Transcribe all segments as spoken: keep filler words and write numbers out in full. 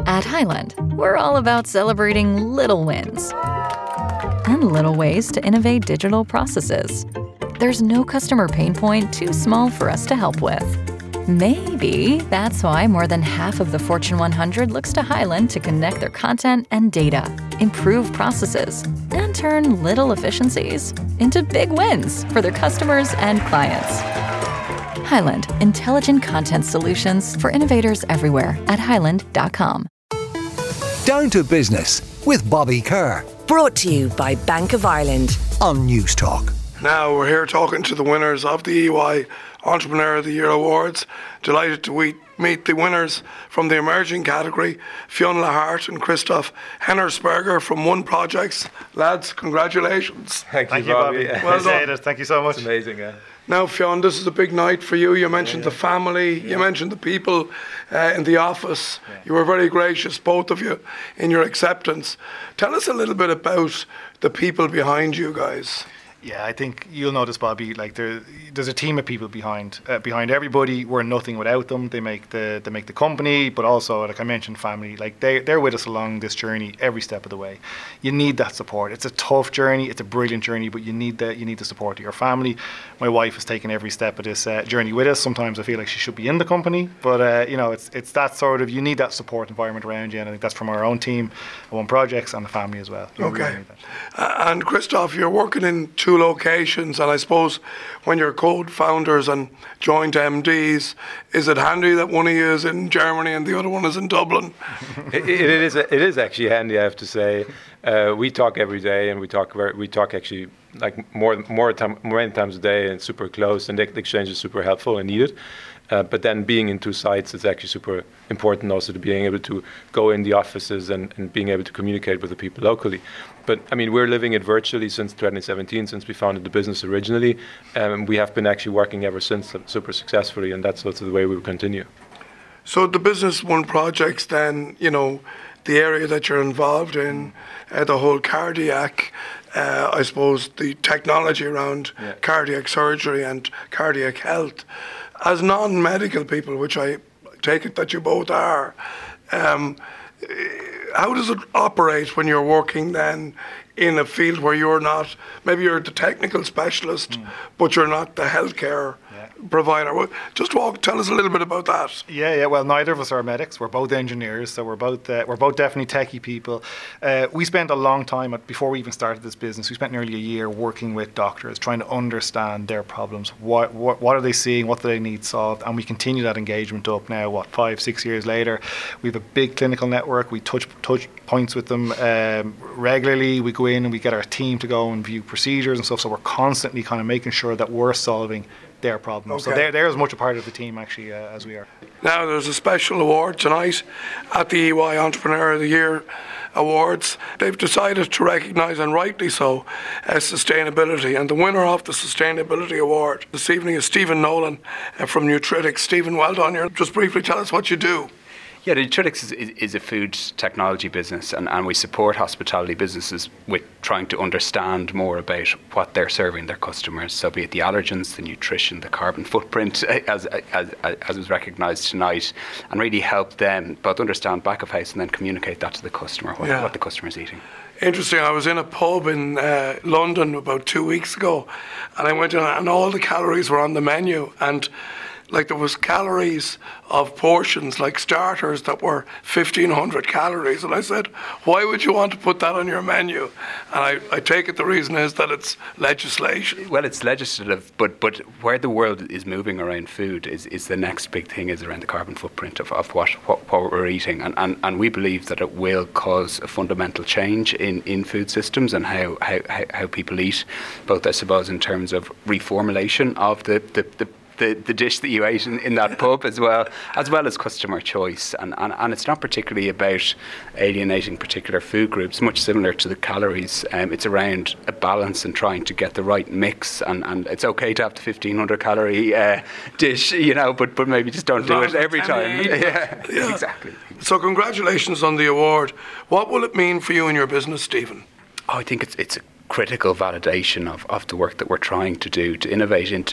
At Highland, we're all about celebrating little wins and little ways to innovate digital processes. There's no customer pain point too small for us to help with. Maybe that's why more than half of the Fortune one hundred looks to Highland to connect their content and data, improve processes, and turn little efficiencies into big wins for their customers and clients. Highland, intelligent content solutions for innovators everywhere at highland dot com. Down to Business with Bobby Kerr. Brought to you by Bank of Ireland on Newstalk. Now we're here talking to the winners of the E Y Entrepreneur of the Year Awards. Delighted to we- meet the winners from the emerging category, Fionn Lahart and Christoph Hennersberger from One Projects. Lads, congratulations. Thank, Thank you, Bobby. Bobby. Well done. It. Thank you so much. It's amazing, yeah. Now, Fionn, this is a big night for you. You mentioned yeah, yeah. the family, yeah. you mentioned the people uh, in the office. Yeah. You were very gracious, both of you, in your acceptance. Tell us a little bit about the people behind you guys. Yeah, I think you'll notice, Bobby, like there, there's a team of people behind uh, behind everybody. We're nothing without them. They make the they make the company, but also, like I mentioned, family. Like they they're with us along this journey every step of the way. You need that support. It's a tough journey. It's a brilliant journey, but you need the you need the support of your family. My wife has taken every step of this uh, journey with us. Sometimes I feel like she should be in the company, but uh, you know, it's it's that sort of you need that support environment around you, and I think that's from our own team, One Projects, and the family as well. You Okay. really need that. Uh, and Christoph, you're working in two locations, and I suppose when you're co-founders and joint M Ds, is it handy that one of you is in Germany and the other one is in Dublin? it, it is. It is actually handy, I have to say. Uh, we talk every day, and we talk. Very, we talk actually like more, more time, many times a day, and super close. And the, the exchange is super helpful and needed. Uh, but then being in two sites is actually super important also to being able to go in the offices and, and being able to communicate with the people locally. But I mean, we're living it virtually since twenty seventeen, since we founded the business originally. Um, we have been actually working ever since super successfully, and that's also the way we will continue. So the Business One Projects then, you know, the area that you're involved in, uh, the whole cardiac, uh, I suppose the technology around Yeah. cardiac surgery and cardiac health. As non-medical people, which I take it that you both are, um, how does it operate when you're working then in a field where you're not, maybe you're the technical specialist, mm. but you're not the healthcare yeah. provider? Well, just walk, tell us a little bit about that. Yeah, yeah. Well, neither of us are medics. We're both engineers, so we're both uh, we're both definitely techie people. Uh, we spent a long time at, before we even started this business. We spent nearly a year working with doctors, trying to understand their problems. What what what are they seeing? What do they need solved? And we continue that engagement up now. What five, six years later, we have a big clinical network. We touch touch points with them um, regularly. We go in and we get our team to go and view procedures and stuff. So we're constantly kind of making sure that we're solving their problems. Okay. So they're, they're as much a part of the team actually uh, as we are. Now there's a special award tonight at the E Y Entrepreneur of the Year Awards. They've decided to recognise, and rightly so, uh, sustainability. And the winner of the Sustainability Award this evening is Stephen Nolan uh, from Nutritics. Stephen, well done. You just briefly tell us what you do. Yeah, Nutritics is, is, is a food technology business, and, and we support hospitality businesses with trying to understand more about what they're serving their customers. So be it the allergens, the nutrition, the carbon footprint, as as, as was recognised tonight, and really help them both understand back of house and then communicate that to the customer, what, yeah. what the customer is eating. Interesting. I was in a pub in uh, London about two weeks ago, and I went in and all the calories were on the menu, and like there was calories of portions like starters that were fifteen hundred calories, and I said, why would you want to put that on your menu? And I, I take it the reason is that it's legislation. Well, it's legislative, but but where the world is moving around food is, is the next big thing is around the carbon footprint of, of what, what, what we're eating, and, and, and we believe that it will cause a fundamental change in, in food systems and how, how, how people eat, both I suppose in terms of reformulation of the, the, the The, the dish that you ate in, in that pub as well, as well as customer choice. And, and, and it's not particularly about alienating particular food groups, much similar to the calories. Um, it's around a balance and trying to get the right mix. And, and it's okay to have the fifteen hundred calorie uh, dish, you know, but, but maybe just don't do it every time. Yeah, yeah, exactly. So congratulations on the award. What will it mean for you and your business, Stephen? Oh, I think it's it's a critical validation of, of the work that we're trying to do, to innovate into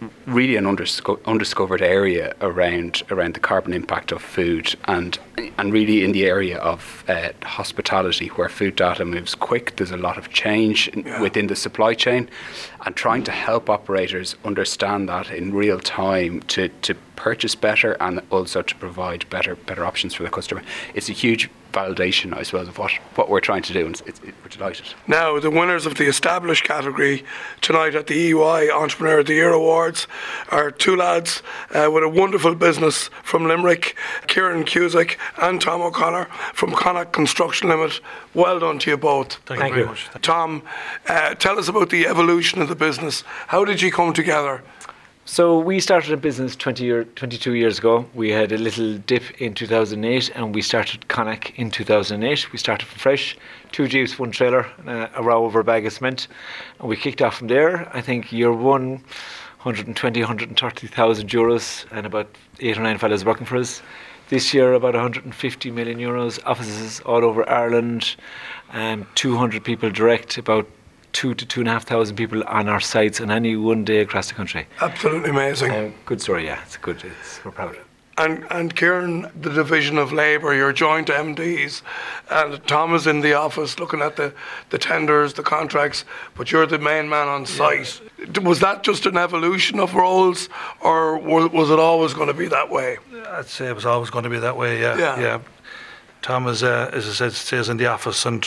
really an undisco- undiscovered area around around the carbon impact of food, and and really in the area of uh, hospitality, where food data moves quick. There's a lot of change in, Yeah. within the supply chain, and trying to help operators understand that in real time to, to purchase better and also to provide better better options for the customer. It's a huge validation, I suppose, of what, what we're trying to do, and it's, it, we're delighted. Now, the winners of the established category tonight at the E Y Entrepreneur of the Year Awards are two lads uh, with a wonderful business from Limerick, Kieran Cusick and Tom O'Connor from Connacht Construction Limited. Well done to you both. Thank, Thank you very much. Tom, uh, tell us about the evolution of the business. How did you come together? So we started a business twenty year, twenty-two years ago. We had a little dip in two thousand eight and we started Connacht in two thousand eight. We started from fresh, two jeeps, one trailer, uh, a row over a bag of cement. And we kicked off from there. I think year one, one hundred twenty, one hundred thirty thousand euros and about eight or nine fellas working for us. This year about one hundred fifty million euros, offices all over Ireland, um, two hundred people direct, about two to two and a half thousand people on our sites on any one day across the country. Absolutely amazing. Uh, good story, yeah. It's good. It's, we're proud of it. And, and Kieran, the division of labour, you're joint M Ds, and Tom is in the office looking at the, the tenders, the contracts, but you're the main man on site. Yeah. Was that just an evolution of roles, or was it always going to be that way? I'd say it was always going to be that way, yeah. Yeah. yeah. Tom, is, uh, as I said, stays in the office and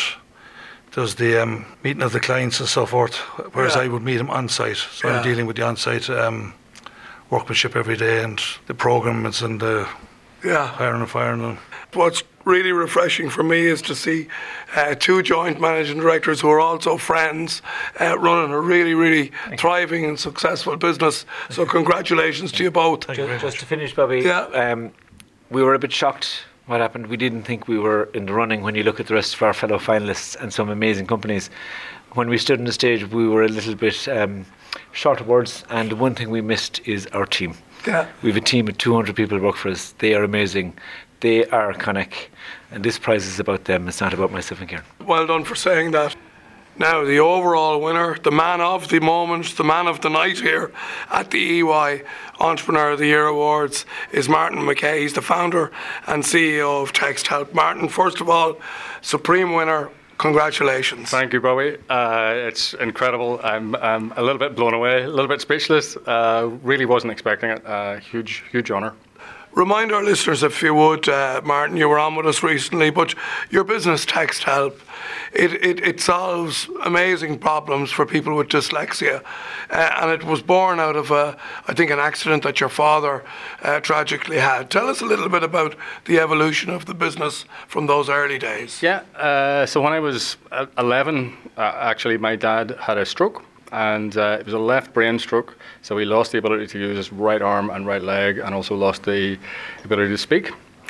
does the um, meeting of the clients and so forth, whereas yeah. I would meet him on site. So yeah. I'm dealing with the on-site um, workmanship every day and the programs and the yeah. hiring and firing them. What's really refreshing for me is to see uh, two joint managing directors who are also friends uh, running a really, really Thank thriving you. and successful business. So congratulations to you both. Thank just, you just to finish, Bobby, yeah. um, we were a bit shocked what happened. We didn't think we were in the running when you look at the rest of our fellow finalists and some amazing companies. When we stood on the stage, we were a little bit um, short of words, and the one thing we missed is our team. Yeah. We have a team of two hundred people who work for us. They are amazing. They are Connacht, and this prize is about them. It's not about myself and Kieran. Well done for saying that. Now, the overall winner, the man of the moment, the man of the night here at the E Y Entrepreneur of the Year Awards is Martin McKay. He's the founder and C E O of TextHelp. Martin, first of all, supreme winner. Congratulations. Thank you, Bowie. Uh, it's incredible. I'm, I'm a little bit blown away, a little bit speechless. Uh, really wasn't expecting it. Uh, huge, huge honour. Remind our listeners, if you would, uh, Martin, you were on with us recently, but your business, TextHelp, it, it, it solves amazing problems for people with dyslexia. Uh, and it was born out of, a, I think, an accident that your father uh, tragically had. Tell us a little bit about the evolution of the business from those early days. Yeah, uh, so when I was eleven, uh, actually, my dad had a stroke. And uh, it was a left brain stroke, so he lost the ability to use his right arm and right leg, and also lost the ability to speak.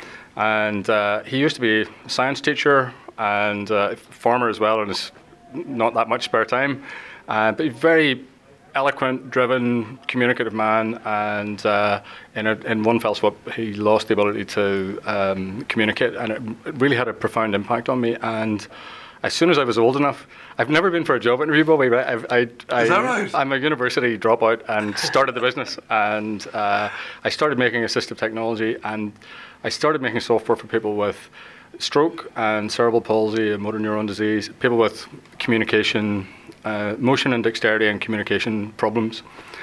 And uh, he used to be a science teacher and uh, a farmer as well, and has not that much spare time. Uh, but a very eloquent, driven, communicative man, and uh, in, a, in one fell swoop, he lost the ability to um, communicate, and it really had a profound impact on me. And as soon as I was old enough, I've never been for a job interview, Bobby, but I've, I, I, Is that right? I'm a university dropout and started the business. And uh, I started making assistive technology, and I started making software for people with stroke and cerebral palsy and motor neuron disease, people with communication, uh, motion and dexterity and communication problems.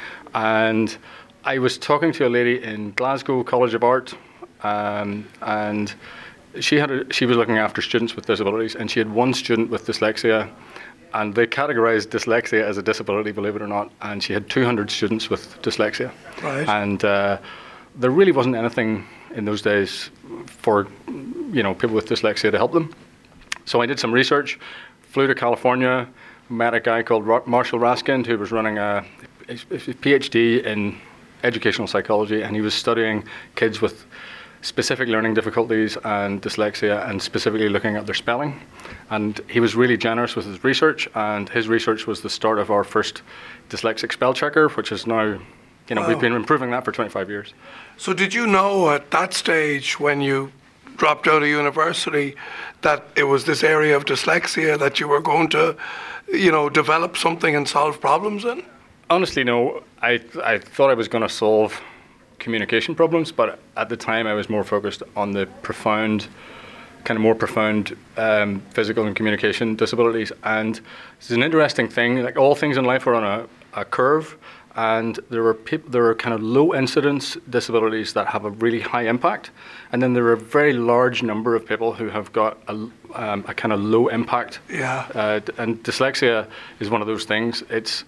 And I was talking to a lady in Glasgow College of Art, um, and She had a, she was looking after students with disabilities, and she had one student with dyslexia, and they categorised dyslexia as a disability, believe it or not, and she had two hundred students with dyslexia. Right. And uh, there really wasn't anything in those days for, you know, people with dyslexia to help them. So I did some research, flew to California, met a guy called Marshall Raskind, who was running a, a PhD in educational psychology, and he was studying kids with specific learning difficulties and dyslexia, and specifically looking at their spelling. And he was really generous with his research, and his research was the start of our first dyslexic spell checker, which is now, you know, wow. we've been improving that for twenty-five years. So did you know at that stage, when you dropped out of university, that it was this area of dyslexia that you were going to, you know, develop something and solve problems in? Honestly, no. I I thought I was going to solve communication problems, but at the time I was more focused on the profound, kind of more profound um, physical and communication disabilities. And it's an interesting thing. Like all things in life are on a, a curve, and there are peop- there are kind of low incidence disabilities that have a really high impact, and then there are a very large number of people who have got a, um, a kind of low impact. Yeah. Uh, and dyslexia is one of those things. It's,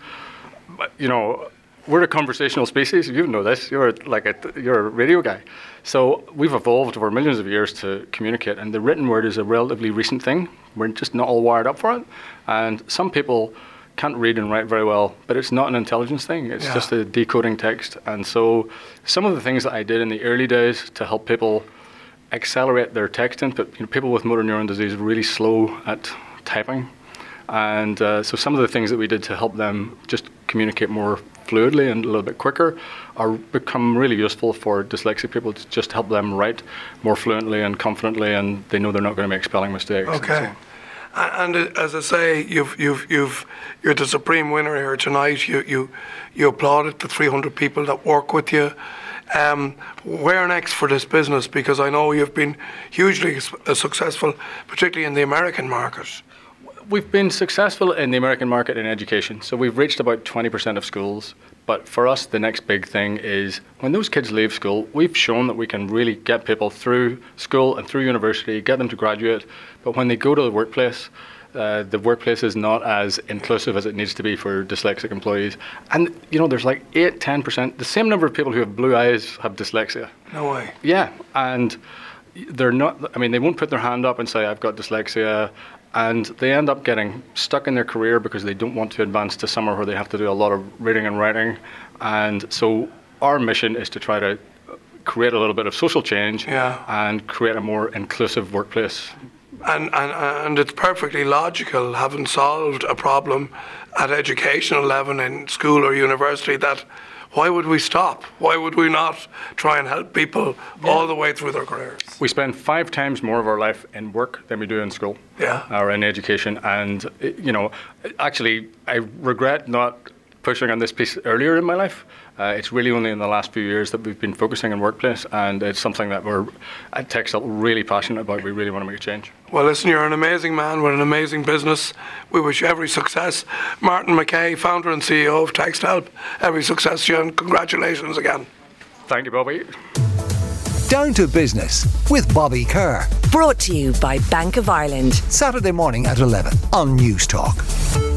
you know, we're a conversational species. You know this. You're like a you're a radio guy. So we've evolved over millions of years to communicate, and the written word is a relatively recent thing. We're just not all wired up for it, and some people can't read and write very well, but it's not an intelligence thing. It's Yeah. just a decoding text. And so some of the things that I did in the early days to help people accelerate their text input, you know, people with motor neuron disease are really slow at typing. And uh, so some of the things that we did to help them just communicate more fluidly and a little bit quicker are become really useful for dyslexic people to just help them write more fluently and confidently, and they know they're not going to make spelling mistakes. Okay. And, and as I say, you've you've you've you're the supreme winner here tonight. You you you applauded the three hundred people that work with you. Um, where next for this business? Because I know you've been hugely successful, particularly in the American market. We've been successful in the American market in education. So we've reached about twenty percent of schools. But for us, the next big thing is when those kids leave school, we've shown that we can really get people through school and through university, get them to graduate. But when they go to the workplace, uh, the workplace is not as inclusive as it needs to be for dyslexic employees. And, you know, there's like eight, ten percent, the same number of people who have blue eyes have dyslexia. No way. Yeah. And they're not, I mean, they won't put their hand up and say, I've got dyslexia. And they end up getting stuck in their career because they don't want to advance to somewhere where they have to do a lot of reading and writing. And so our mission is to try to create a little bit of social change yeah. and create a more inclusive workplace. And, and and it's perfectly logical, having solved a problem at educational level in school or university, that why would we stop? Why would we not try and help people yeah. all the way through their careers? We spend five times more of our life in work than we do in school yeah. or in education. And, you know, actually, I regret not pushing on this piece earlier in my life. Uh, it's really only in the last few years that we've been focusing on workplace, and it's something that we're at Textile really passionate about. We really want to make a change. Well, listen, you're an amazing man with an amazing business. We wish you every success. Martin McKay, founder and C E O of Textile, every success to you, and congratulations again. Thank you, Bobby. Down to Business with Bobby Kerr. Brought to you by Bank of Ireland. Saturday morning at eleven on News Talk.